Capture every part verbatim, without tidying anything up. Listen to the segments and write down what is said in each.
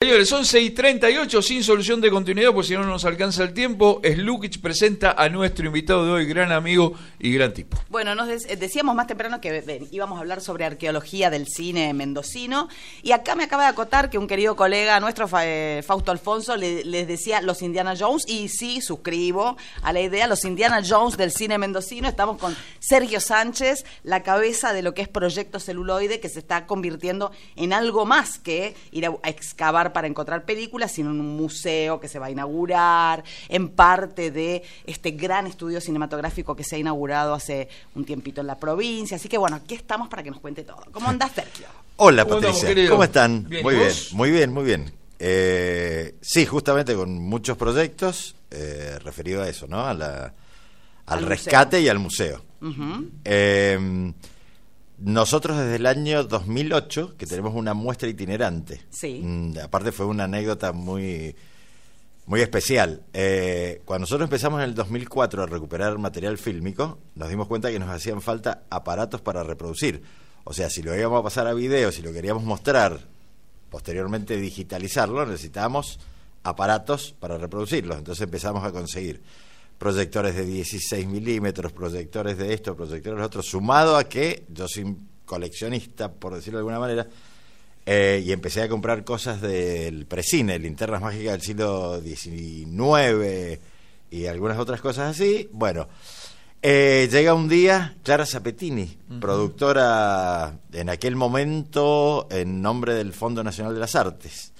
señores, once y treinta y ocho, sin solución de continuidad, pues si no nos alcanza el tiempo. Slukic presenta a nuestro invitado de hoy, gran amigo y gran tipo. Bueno, nos de- decíamos más temprano que ven, íbamos a hablar sobre arqueología del cine mendocino, y acá me acaba de acotar que un querido colega nuestro, Fa- eh, Fausto Alfonso, le- les decía los Indiana Jones, y sí, suscribo a la idea, los Indiana Jones del cine mendocino. Estamos con Sergio Sánchez, la cabeza de lo que es Proyecto Celuloide, que se está convirtiendo en algo más que ir a, a excavar para encontrar películas, sino en un museo que se va a inaugurar, en parte de este gran estudio cinematográfico que se ha inaugurado hace un tiempito en la provincia. Así que bueno, aquí estamos para que nos cuente todo. ¿Cómo andás, Sergio? Hola, ¿Cómo Patricia, andamos, ¿cómo están? Bien, muy ¿y bien, vos? muy bien, muy bien. Eh, sí, justamente con muchos proyectos eh, referidos a eso, ¿no? A la, al, Al rescate museo. y al museo. Uh-huh. Eh, nosotros desde el año dos mil ocho que tenemos una muestra itinerante. Sí. Mm, aparte fue una anécdota muy, muy especial. Eh, cuando nosotros empezamos en el dos mil cuatro a recuperar material fílmico, nos dimos cuenta que nos hacían falta aparatos para reproducir. O sea, si lo íbamos a pasar a video, si lo queríamos mostrar, posteriormente digitalizarlo, necesitábamos aparatos para reproducirlos. Entonces empezamos a conseguir proyectores de dieciséis milímetros, proyectores de esto, proyectores de otro, sumado a que yo soy coleccionista, por decirlo de alguna manera, eh, y empecé a comprar cosas del precine, linternas mágicas del siglo diecinueve y algunas otras cosas así. Bueno, eh, llega un día Clara Zapetini, uh-huh. productora en aquel momento en nombre del Fondo Nacional de las Artes.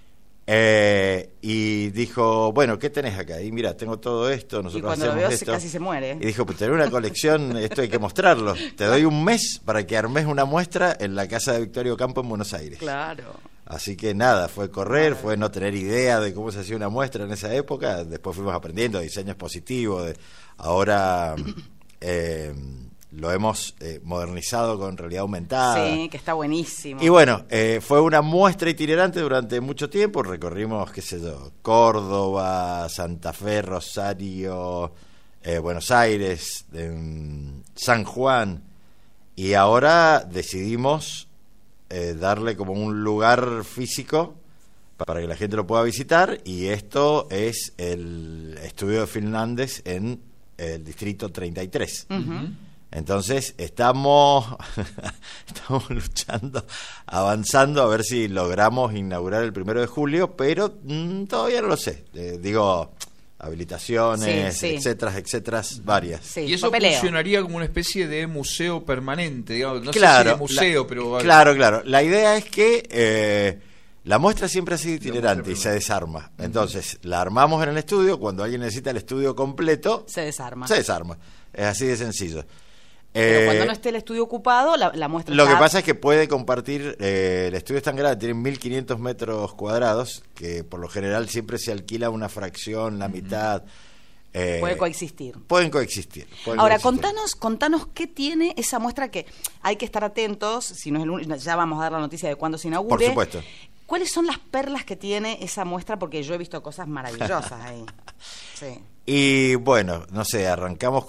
Eh, y dijo, bueno, ¿qué tenés acá? Y mira, tengo todo esto, nosotros Y cuando hacemos lo veo esto. casi se muere. Y dijo, pues tenés una colección, esto hay que mostrarlo. Te doy un mes para que armes una muestra en la casa de Victorio Campo en Buenos Aires. Claro. Así que nada, fue correr, Claro. fue no tener idea de cómo se hacía una muestra en esa época. Después fuimos aprendiendo diseños positivos. De, ahora eh, lo hemos eh, modernizado con realidad aumentada. Sí, que está buenísimo. Y bueno, eh, fue una muestra itinerante durante mucho tiempo. Recorrimos, qué sé yo, Córdoba, Santa Fe, Rosario, eh, Buenos Aires, eh, San Juan. Y ahora decidimos eh, darle como un lugar físico para que la gente lo pueda visitar. Y esto es el estudio de Fernández en el distrito treinta y tres. Uh-huh. Entonces estamos estamos luchando, avanzando a ver si logramos inaugurar el primero de julio, pero mmm, todavía no lo sé. Eh, digo, habilitaciones, Sí, sí. etcétera, etcétera, varias. Sí, Y eso papeleo. funcionaría como una especie de museo permanente, digamos, no Claro, sé si de museo, la- pero... Claro, claro. La idea es que eh, la muestra siempre ha sido itinerante y muestra se desarma. Entonces, la armamos en el estudio. Cuando alguien necesita el estudio completo, Se desarma. se desarma. Es así de sencillo. Pero Eh, cuando no esté el estudio ocupado, la, la muestra Lo que está- pasa es que puede compartir, eh, el estudio es tan grande, tiene mil quinientos metros cuadrados, que por lo general siempre se alquila una fracción, la mitad. eh, puede coexistir. Pueden coexistir. pueden Ahora, coexistir. contanos, contanos qué tiene esa muestra, que hay que estar atentos, si no es el único, ya vamos a dar la noticia de cuándo se inaugure. Por supuesto. ¿Cuáles son las perlas que tiene esa muestra? Porque yo he visto cosas maravillosas ahí. Sí. Y bueno, no sé, arrancamos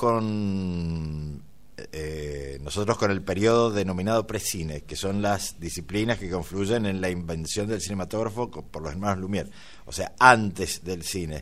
con... Eh, nosotros con el periodo denominado precine, que son las disciplinas que confluyen en la invención del cinematógrafo por los hermanos Lumière, o sea, antes del cine.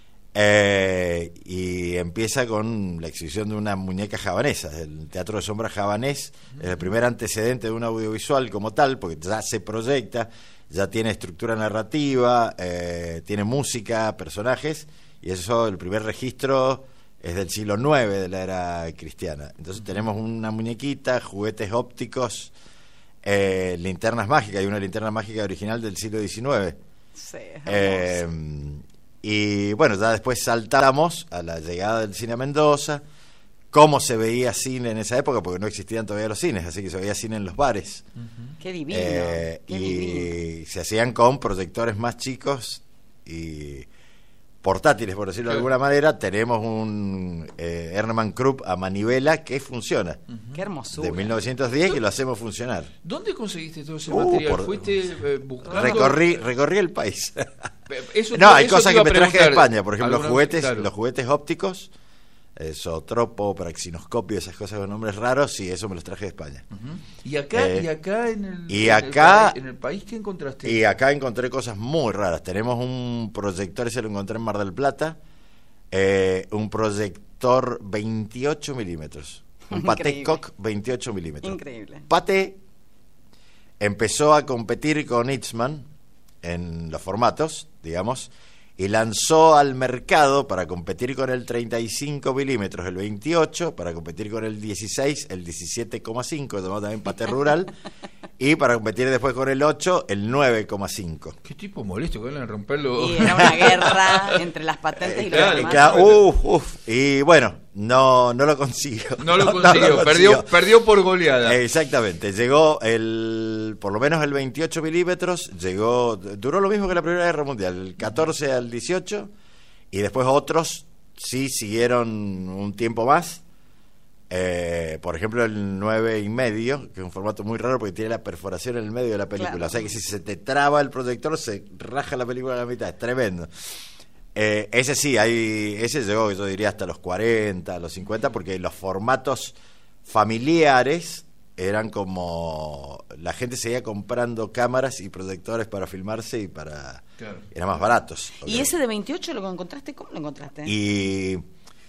Eh, y empieza con la exhibición de una muñeca javanesa. El Teatro de Sombra javanés es el primer antecedente de un audiovisual como tal, porque ya se proyecta, ya tiene estructura narrativa, eh, tiene música, personajes, y eso, el primer registro es del siglo nueve, de la era cristiana. Entonces tenemos una muñequita, juguetes ópticos, eh, linternas mágicas. Hay una linterna mágica original del siglo diecinueve. Sí, es Eh, hermoso. y bueno, ya después saltamos a la llegada del cine a Mendoza, cómo se veía cine en esa época, porque no existían todavía los cines, así que se veía cine en los bares. Qué divino. Eh, qué y divino. se hacían con proyectores más chicos y portátiles, por decirlo de alguna manera. Tenemos un eh, Herman Krupp a manivela que funciona, Qué hermosura. de mil novecientos diez, que lo hacemos funcionar. ¿Dónde conseguiste todo ese Uh, material? por- ¿Fuiste eh, buscando? Recorrí, recorrí el país. Eso No, te- hay eso cosas te iba que a me traje de preguntar. España, por ejemplo, los Alguna- juguetes, claro. los juguetes ópticos eh, zootropo, praxinoscopio, esas cosas con nombres raros, y eso me los traje de España. Uh-huh. ¿Y acá, Eh, y acá en el, y en acá- el, pa- en el país qué encontraste? Y acá encontré cosas muy raras. Tenemos un proyector, ese lo encontré en Mar del Plata, eh, un proyector veintiocho milímetros, un Pathé Increíble. Koch veintiocho milímetros. Increíble. Pathé empezó a competir con Eastman en los formatos, digamos, y lanzó al mercado para competir con el treinta y cinco milímetros, el veintiocho, para competir con el dieciséis, el diecisiete coma cinco, llamado también Pathé Rural, y para competir después con el ocho, el nueve coma cinco. Qué tipo molesto que van a romperlo. Y era una guerra entre las patentes y los Claro, demás. Claro, uf, uf. Y bueno, no, no lo consiguió. No lo No, consiguió, no lo perdió, consiguió. perdió por goleada. Exactamente, llegó el, por lo menos el veintiocho milímetros, llegó, duró lo mismo que la Primera Guerra Mundial, el catorce al dieciocho, y después otros sí siguieron un tiempo más. Eh, por ejemplo, el nueve y medio, que es un formato muy raro porque tiene la perforación en el medio de la película. Claro. O sea que si se te traba el proyector, se raja la película a la mitad. Es tremendo. Eh, ese sí, hay, ese llegó, yo diría, hasta los cuarenta, los cincuenta, porque los formatos familiares eran como... La gente seguía comprando cámaras y proyectores para filmarse y para... Claro. Eran más baratos. ¿Y ese de veintiocho lo encontraste? ¿Cómo lo encontraste? Y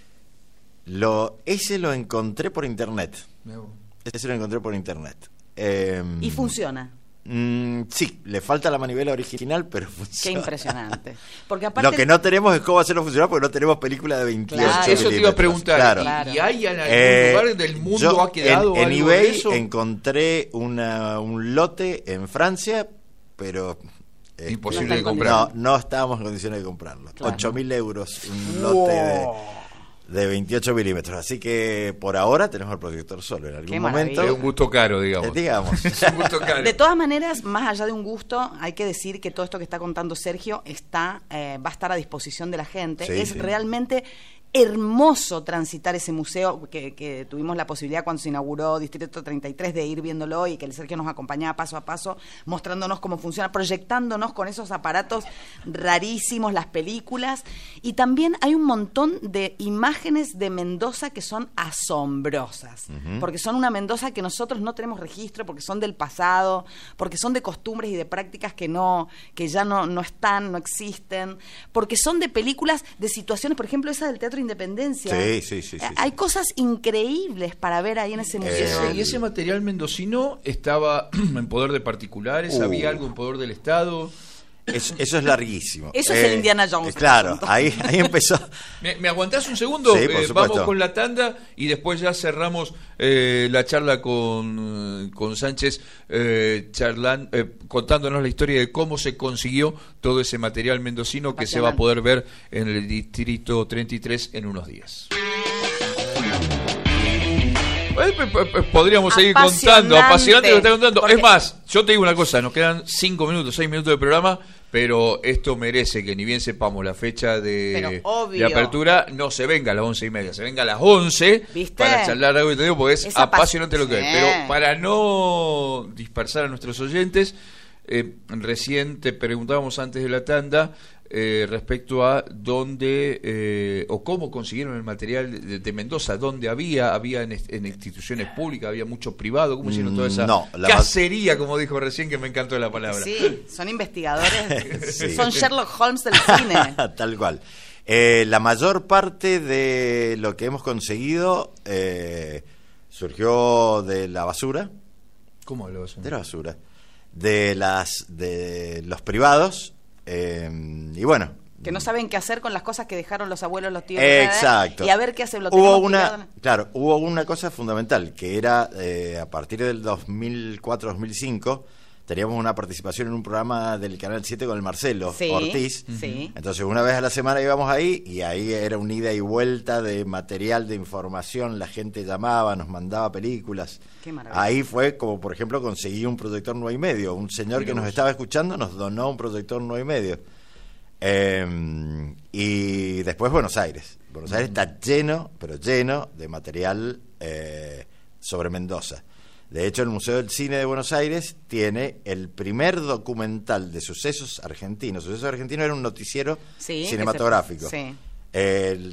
lo, ese lo encontré por internet. Mirá vos. Ese lo encontré por internet. Eh, Y funciona. mm, sí, le falta la manivela original, pero Qué funciona. impresionante. Porque aparte... Lo que no tenemos es cómo hacerlo funcionar porque no tenemos película de veintiocho Claro. Eso te iba a milímetros. preguntar. Claro. ¿Y, Claro. y hay en algún Eh, lugar del mundo yo ha quedado en, en algo de eBay eso? encontré una, un lote en Francia, pero este, Imposible No de está en comprar. no, no estábamos en condiciones de comprarlo. Claro. ocho mil euros un lote de, de veintiocho milímetros. Así que por ahora tenemos el proyector solo. En algún Qué momento, maravilla. Es un gusto caro, digamos. eh, digamos. Es un gusto caro. De todas maneras, más allá de un gusto, hay que decir que todo esto que está contando Sergio está eh, va a estar a disposición de la gente. Sí, es sí. realmente hermoso transitar ese museo, que, que tuvimos la posibilidad cuando se inauguró Distrito treinta y tres de ir viéndolo y que el Sergio nos acompañaba paso a paso, mostrándonos cómo funciona, proyectándonos con esos aparatos rarísimos las películas. Y también hay un montón de imágenes de Mendoza que son asombrosas, Ujú. porque son una Mendoza que nosotros no tenemos registro, porque son del pasado, porque son de costumbres y de prácticas que no, que ya no, no están, no existen, porque son de películas, de situaciones, por ejemplo, esa del Teatro Independencia. Sí, sí, sí, sí, Eh, Hay sí. cosas increíbles para ver ahí en ese Y museo. ese, y ese material mendocino estaba en poder de particulares, Uh. había algo en poder del Estado. Es- eso es larguísimo. Eso es el Indiana Jones, eh, claro, asunto. ahí, ahí empezó. ¿Me, me aguantás un segundo? Sí, por Eh, supuesto. vamos con la tanda y después ya cerramos eh, la charla con, eh, con Sánchez, eh, charlan- eh, contándonos la historia de cómo se consiguió todo ese material mendocino que se va a poder ver en el Distrito treinta y tres en unos días. Eh, p- p- p- Podríamos seguir Apasionante. contando, apasionante lo que está contando. Porque- Es más, yo te digo una cosa, nos quedan cinco minutos, seis minutos de programa, pero esto merece que ni bien sepamos la fecha de, Pero de obvio. apertura, no se venga a las once y media, se venga a las once ¿Viste? para charlar algo que te digo, porque es, Es apa- apasionante lo que Sí. hay. Pero para no dispersar a nuestros oyentes, eh, recién te preguntábamos antes de la tanda eh, respecto a dónde eh, o cómo consiguieron el material de, de Mendoza, dónde había, había en, est- en instituciones públicas, había mucho privado, cómo hicieron toda esa Mm, no, la cacería, como dijo recién, que me encantó la palabra. Sí, son investigadores, Sí. son Sherlock Holmes del cine. Tal cual. Eh, la mayor parte de lo que hemos conseguido eh, surgió de la basura, ¿Cómo lo hacen? de la basura, de las de los privados, eh, y bueno. Que no saben qué hacer con las cosas que dejaron los abuelos, los tíos. Exacto. Y a ver qué hacen. Lo Hubo tenemos una, tirado en- claro, hubo una cosa fundamental, que era eh, a partir del dos mil cuatro dos mil cinco, teníamos una participación en un programa del Canal siete con el Marcelo Sí, Ortiz. sí. Entonces una vez a la semana íbamos ahí y ahí era una ida y vuelta de material, de información, la gente llamaba, nos mandaba películas. Qué maravilla. Ahí fue como, por ejemplo, conseguí un proyector nueve y medio. Un señor Mirá que nos vos. estaba escuchando nos donó un proyector nueve y medio. Eh, y después Buenos Aires. Buenos Aires está lleno, pero lleno de material eh, sobre Mendoza. De hecho, el Museo del Cine de Buenos Aires tiene el primer documental de sucesos argentinos. Sucesos argentinos era un noticiero Sí, que cinematográfico. se- sí. El-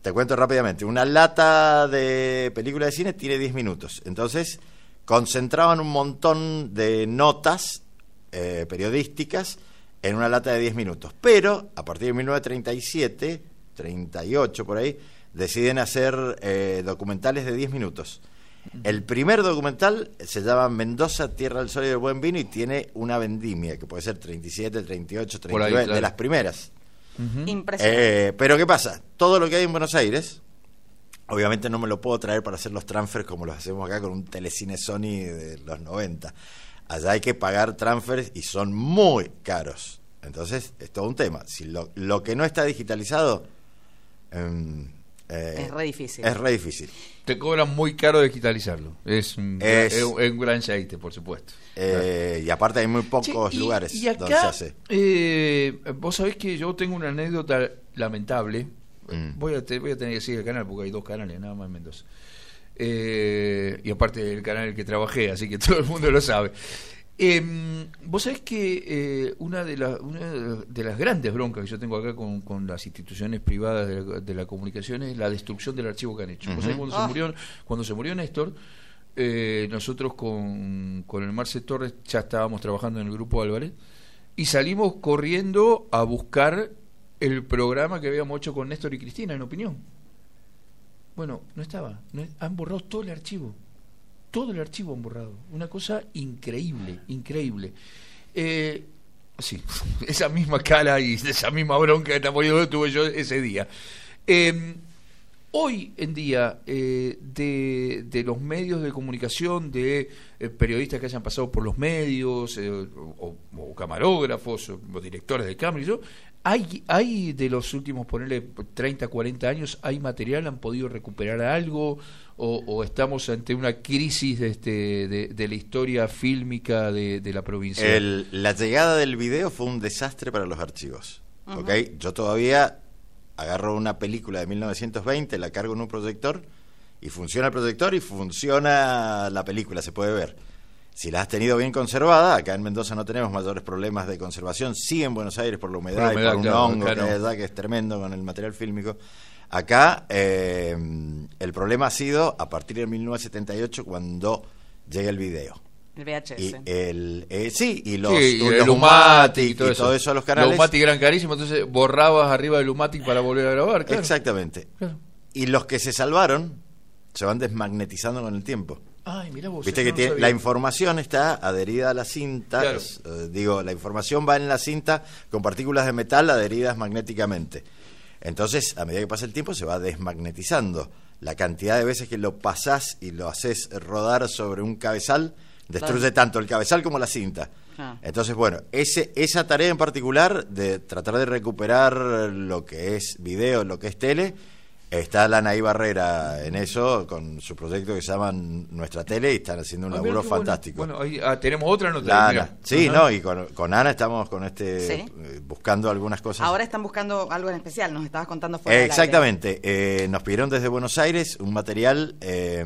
te cuento rápidamente. Una lata de película de cine tiene diez minutos. Entonces, concentraban un montón de notas eh, periodísticas en una lata de diez minutos. Pero, a partir de mil novecientos treinta y siete, treinta y ocho por ahí, deciden hacer eh, documentales de diez minutos. El primer documental se llama Mendoza, Tierra del Sol y del Buen Vino, y tiene una vendimia, que puede ser treinta y siete, treinta y ocho, treinta y nueve, ahí, claro, de las primeras. Uh-huh. Impresionante. Eh, pero ¿qué pasa? Todo lo que hay en Buenos Aires, obviamente no me lo puedo traer para hacer los transfers como los hacemos acá con un telecine Sony de los noventa. Allá hay que pagar transfers y son muy caros. Entonces, es todo un tema. Si lo, lo que no está digitalizado... Eh, eh, es re difícil. Es re difícil. Te cobran muy caro digitalizarlo. Es un, es, es, es un gran aceite, por supuesto. Eh, claro. Y aparte hay muy pocos che, y, lugares y acá, donde se hace. Eh, vos sabés que yo tengo una anécdota lamentable. Mm. Voy, a te, voy a tener que seguir el canal porque hay dos canales nada más en Mendoza. Eh, y aparte del canal en el que trabajé, así que todo el mundo lo sabe. Eh, vos sabés que eh, una, de la, una de las grandes broncas que yo tengo acá con, con las instituciones privadas de la, de la comunicación es la destrucción del archivo que han hecho. Uh-huh. Vos sabés, cuando, oh. se murió, cuando se murió Néstor, eh, nosotros con, con el Marce Torres ya estábamos trabajando en el Grupo Álvarez y salimos corriendo a buscar el programa que habíamos hecho con Néstor y Cristina, en Opinión. Bueno, no estaba, no, han borrado todo el archivo. Todo el archivo han borrado. Una cosa increíble, increíble. Eh, sí, esa misma cara y esa misma bronca que te tuve yo ese día. Eh, hoy en día, eh, de, de los medios de comunicación, de eh, periodistas que hayan pasado por los medios, eh, o, o camarógrafos, o, o directores de cámara y yo, hay, hay de los últimos, ponerle treinta, cuarenta años, ¿hay material? ¿Han podido recuperar algo? O, o estamos ante una crisis de, este, de, de la historia fílmica de, de la provincia? El, la llegada del video fue un desastre para los archivos. Uh-huh. ¿Okay? Yo todavía agarro una película de mil novecientos veinte, la cargo en un proyector y funciona el proyector y funciona la película, se puede ver. Si la has tenido bien conservada, acá en Mendoza no tenemos mayores problemas de conservación, sí en Buenos Aires por la humedad, por la humedad y por un claro, hongo claro. que hay allá, que es tremendo con el material fílmico. Acá eh, el problema ha sido a partir de mil novecientos setenta y ocho cuando llega el video. El V H S. Y el, eh, sí, y los, sí, y los el Umatic y todo, y todo eso a los canales. Los Umatic eran carísimos, entonces borrabas arriba del Umatic para volver a grabar. Claro. Exactamente. Claro. Y los que se salvaron se van desmagnetizando con el tiempo. Ay, mirá vos. Viste que no tiene, la información está adherida a la cinta. Claro. Es, eh, digo, la información va en la cinta con partículas de metal adheridas magnéticamente. Entonces, a medida que pasa el tiempo, se va desmagnetizando. La cantidad de veces que lo pasás y lo haces rodar sobre un cabezal destruye claro. tanto el cabezal como la cinta. Ah. Entonces, bueno, ese, esa tarea en particular de tratar de recuperar lo que es video, lo que es tele, está Lana y Barrera en eso, con su proyecto que se llama Nuestra Tele, y están haciendo un ah, laburo fantástico. Bueno, bueno ahí, ah, tenemos otra nota. Lana. Sí, Ajá. no, y con, con Ana estamos con este ¿Sí? eh, buscando algunas cosas. Ahora están buscando algo en especial, nos estabas contando fuera eh, Exactamente, eh, nos pidieron desde Buenos Aires un material eh,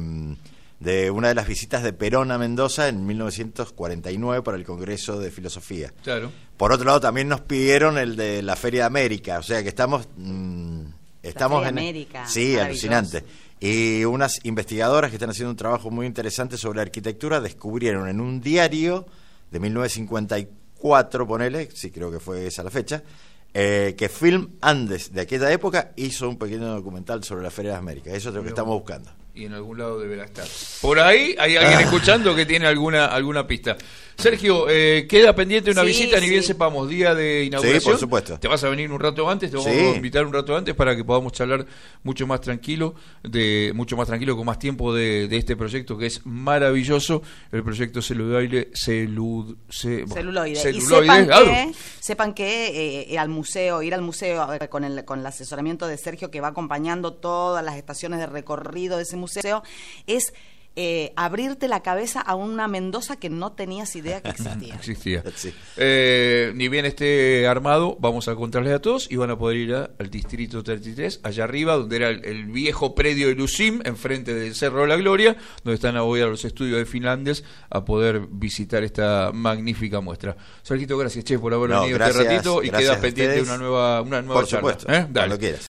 de una de las visitas de Perón a Mendoza en mil novecientos cuarenta y nueve para el Congreso de Filosofía. Claro. Por otro lado, también nos pidieron el de la Feria de América, o sea que estamos... Mmm, Estamos en América, sí, alucinante. Y unas investigadoras que están haciendo un trabajo muy interesante sobre arquitectura descubrieron en un diario de mil novecientos cincuenta y cuatro, ponele, sí creo que fue esa la fecha, eh, que Film Andes de aquella época hizo un pequeño documental sobre la Feria de América. Eso es lo que estamos buscando. Y en algún lado deberá estar. Por ahí hay alguien escuchando que tiene alguna alguna pista. Sergio, eh, queda pendiente una sí, visita, ni sí. bien sepamos, día de inauguración. Sí, por supuesto. Te vas a venir un rato antes, te vamos sí. a invitar un rato antes para que podamos charlar mucho más tranquilo, de mucho más tranquilo, con más tiempo de, de este proyecto que es maravilloso, el proyecto celuloide, celud, ce, celuloide. celuloide. Y sepan claro. que, sepan que eh, al museo, ir al museo a ver, con, el, con el asesoramiento de Sergio, que va acompañando todas las estaciones de recorrido de ese museo, es eh, abrirte la cabeza a una Mendoza que no tenías idea que existía. existía. Sí. Eh, ni bien esté armado, vamos a contarles a todos y van a poder ir a, al Distrito treinta y tres, allá arriba, donde era el, el viejo predio de Lucim, enfrente del Cerro de la Gloria, donde están hoy los estudios de Finlandes, a poder visitar esta magnífica muestra. Sergito, gracias, che, por haber no, venido gracias, este ratito y queda pendiente una nueva, una nueva por charla. Supuesto, ¿Eh? Dale. Cuando quieras.